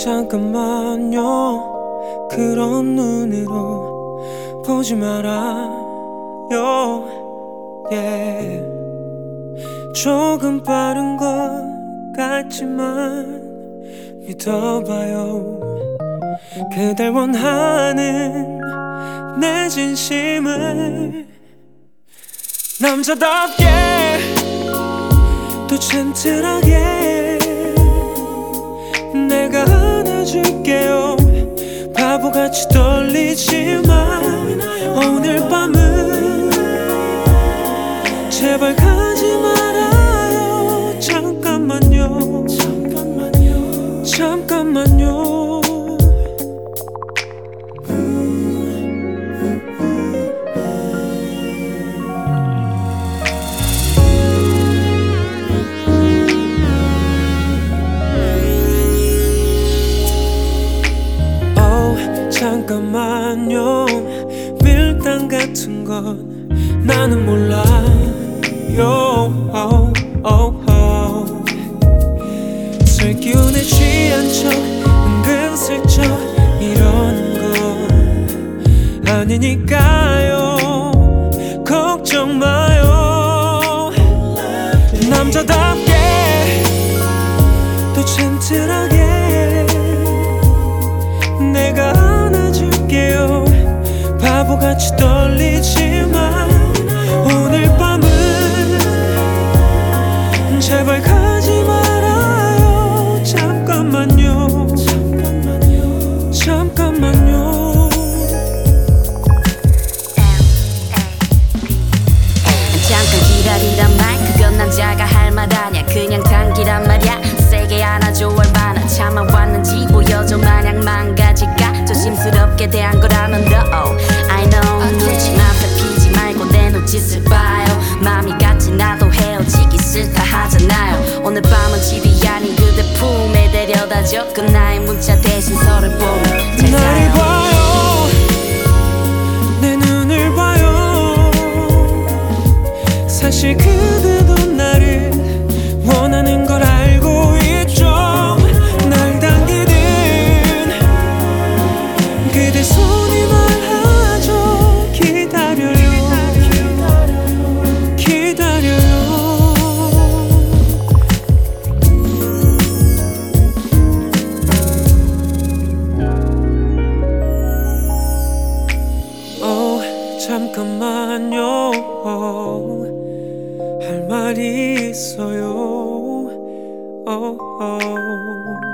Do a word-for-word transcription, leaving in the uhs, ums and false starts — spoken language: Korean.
잠깐만요. 그런 눈으로 보지 말아요. yeah. 조금 빠른 것 같지만 믿어봐요. 그댈 원하는 내 진심을 남자답게 또 젠틀하게 내가 안아줄게요. 바보같이 떨리지만 오늘 밤은 제발 가지 말아요. 잠깐만요, 잠깐만요, 잠깐만요. 잠깐만요. 밀당 같은 건 나는 몰라요. oh, oh, oh. 술기운에 취한 척 은근슬쩍 이러는 건 아니니까요. 걱정 마요. 남자답게 또 젠틀하게 내가 안아줄게요. 바보같이 떨리지만 오늘 밤은 제발 가지 말아요. 잠깐만요, 잠깐만요, 잠깐만요. 잠깐 기다리란 말 그건 남자가 할 말 아냐. 그냥 당기란 말야. 세게 안아줘. 얼마나 참아왔는지 보여줘. 마냥 망가질까 조심스럽게 대한 거라면 no I know 눈치 맘 살피지 말고 내 눈짓을 봐요. 맘이 같이 나도 헤어지기 싫다 하잖아요. 오늘 밤은 집이 아닌 그대 품에 데려다줘. 그 나의 문자 대신 서로 보면 잘 나를 살아요. 봐요. 내 눈을 봐요. 사실 그대도 나를 원하는 걸 알고 있죠. 날 당기는 그대 손이 말하죠. 기다려요, 기다려요. 어, 잠깐만요. 할 말이 있어요. oh, oh.